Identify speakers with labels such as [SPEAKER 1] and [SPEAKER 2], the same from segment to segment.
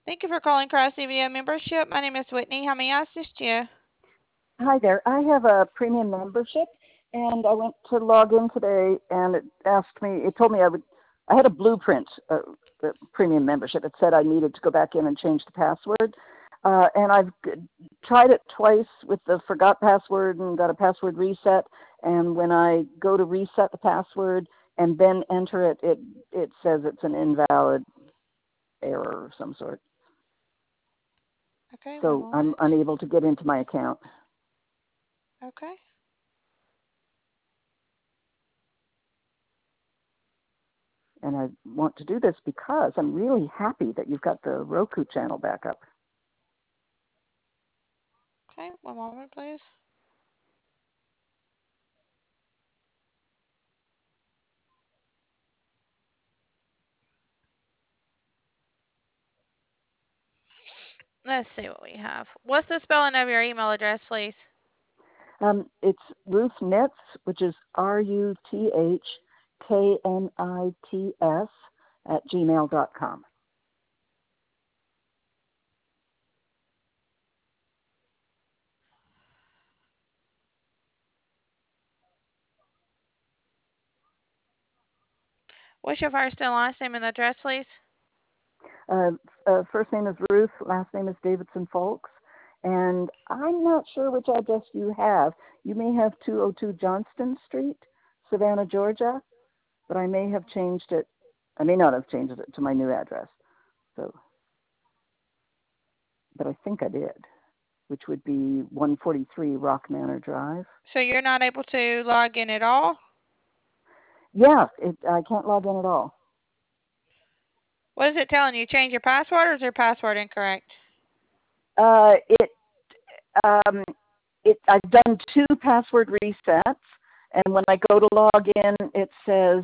[SPEAKER 1] Thank you for calling Cross CVO membership. My name is Whitney. How may I assist you?
[SPEAKER 2] Hi there. I have a premium membership, and I went to log in today, and it told me I had a blueprint, the premium membership. It said I needed to go back in and change the password, and I've tried it twice with the forgot password and got a password reset, and when I go to reset the password and then enter it, it says it's an invalid error of some sort.
[SPEAKER 1] Okay, one
[SPEAKER 2] So I'm
[SPEAKER 1] moment.
[SPEAKER 2] unable to get into my account.
[SPEAKER 1] Okay.
[SPEAKER 2] And I want to do this because I'm really happy that you've got the Roku channel back up.
[SPEAKER 1] Okay, one moment, please. Let's see what we have. What's the spelling of your email address, please?
[SPEAKER 2] It's Ruth Nitz, which is RUTHKNITS @gmail.com.
[SPEAKER 1] What's your first and last name and address, please?
[SPEAKER 2] First name is Ruth, last name is Davidson Folks, and I'm not sure which address you have. You may have 202 Johnston Street, Savannah, Georgia, but I may have changed it. I may not have changed it to my new address. So, but I think I did, which would be 143 Rock Manor Drive.
[SPEAKER 1] So you're not able to log in at all?
[SPEAKER 2] Yeah, I can't log in at all.
[SPEAKER 1] What is it telling you? Change your password, or is your password incorrect?
[SPEAKER 2] I've done 2 password resets, and when I go to log in, it says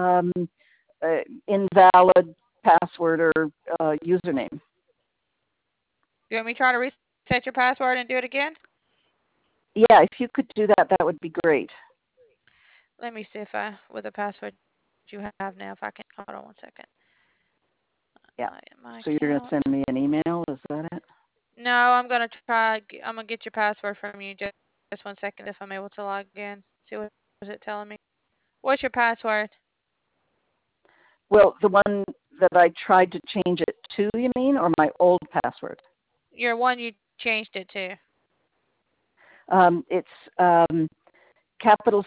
[SPEAKER 2] invalid password or username.
[SPEAKER 1] You want me to try to reset your password and do it again?
[SPEAKER 2] Yeah, if you could do that, that would be great.
[SPEAKER 1] Let me see if with the password you have now, if I can. Hold on one second.
[SPEAKER 2] Yeah.
[SPEAKER 1] My
[SPEAKER 2] So you're going to send me an email? Is that it?
[SPEAKER 1] No, I'm going to try. I'm going to get your password from you. Just 1 second if I'm able to log in. See what is it telling me. What's your password?
[SPEAKER 2] Well, the one that I tried to change it to, you mean, or my old password?
[SPEAKER 1] Your one you changed it to.
[SPEAKER 2] It's capital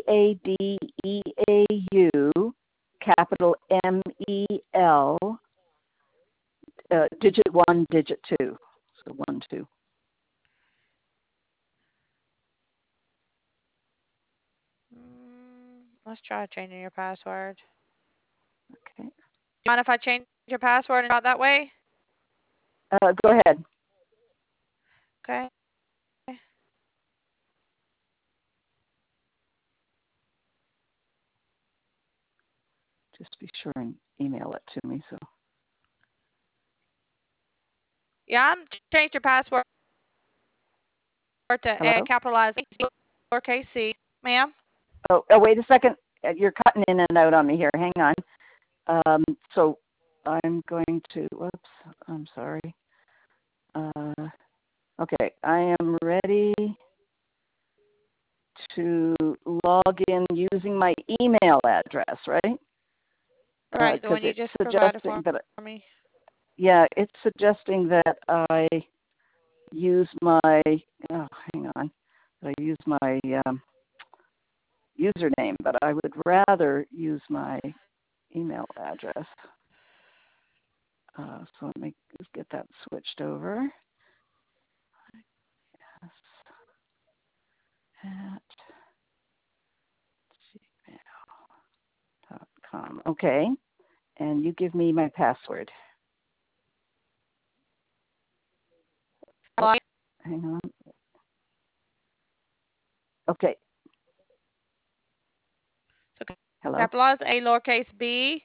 [SPEAKER 2] CADEAU, capital MEL, digit 1, digit 2. So 1, 2.
[SPEAKER 1] Let's try changing your password.
[SPEAKER 2] Okay.
[SPEAKER 1] Do you mind if I change your password and try it that way?
[SPEAKER 2] Go ahead.
[SPEAKER 1] Okay.
[SPEAKER 2] Just be sure and email it to me. So.
[SPEAKER 1] Yeah, I'm changed your password to
[SPEAKER 2] Hello?
[SPEAKER 1] capitalize lowercase c, ma'am.
[SPEAKER 2] Oh, wait a second. You're cutting in and out on me here. Hang on. So I'm going to, whoops, I'm sorry. Okay, I am ready to log in using my email address, right?
[SPEAKER 1] Right, the one you just provided for me.
[SPEAKER 2] Yeah, it's suggesting that I use my, hang on, that I use my username, but I would rather use my email address. So let me get that switched over. Yes. At gmail.com. Okay. And you give me my password. Oh, hang on. Okay. Hello?
[SPEAKER 1] Capitalize A, lowercase b.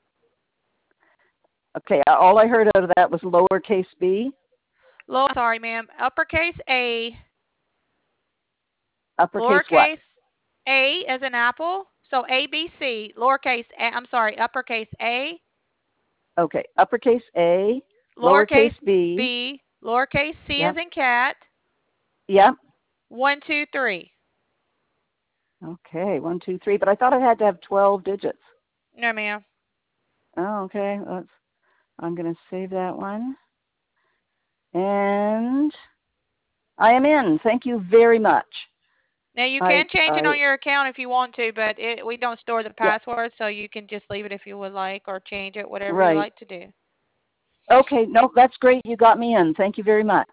[SPEAKER 2] Okay, all I heard out of that was lowercase b.
[SPEAKER 1] Sorry, ma'am. Uppercase A.
[SPEAKER 2] Uppercase
[SPEAKER 1] Lowercase
[SPEAKER 2] what?
[SPEAKER 1] A as an apple. So ABC. Lowercase A. I'm sorry. Uppercase A.
[SPEAKER 2] Okay. Uppercase A. lowercase
[SPEAKER 1] lowercase
[SPEAKER 2] b.
[SPEAKER 1] b, lowercase c
[SPEAKER 2] Yep.
[SPEAKER 1] as in cat,
[SPEAKER 2] Yep.
[SPEAKER 1] 123.
[SPEAKER 2] Okay, 123. But I thought it had to have 12 digits.
[SPEAKER 1] No, ma'am.
[SPEAKER 2] Oh, okay. I'm going to save that one. And I am in. Thank you very much.
[SPEAKER 1] Now you
[SPEAKER 2] I,
[SPEAKER 1] can change it
[SPEAKER 2] I,
[SPEAKER 1] on your account if you want to, but we don't store the
[SPEAKER 2] yeah,
[SPEAKER 1] password, so you can just leave it if you would like, or change it, whatever you
[SPEAKER 2] right.
[SPEAKER 1] like to do.
[SPEAKER 2] Okay, no, that's great. You got me in. Thank you very much.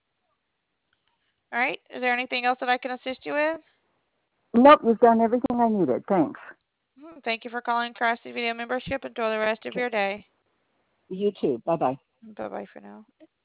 [SPEAKER 1] All right. Is there anything else that I can assist you with?
[SPEAKER 2] Nope, you've done everything I needed. Thanks.
[SPEAKER 1] Thank you for calling Craftsy Video Membership. Enjoy the rest of
[SPEAKER 2] Okay,
[SPEAKER 1] your day.
[SPEAKER 2] you too. Bye-bye.
[SPEAKER 1] Bye bye for now.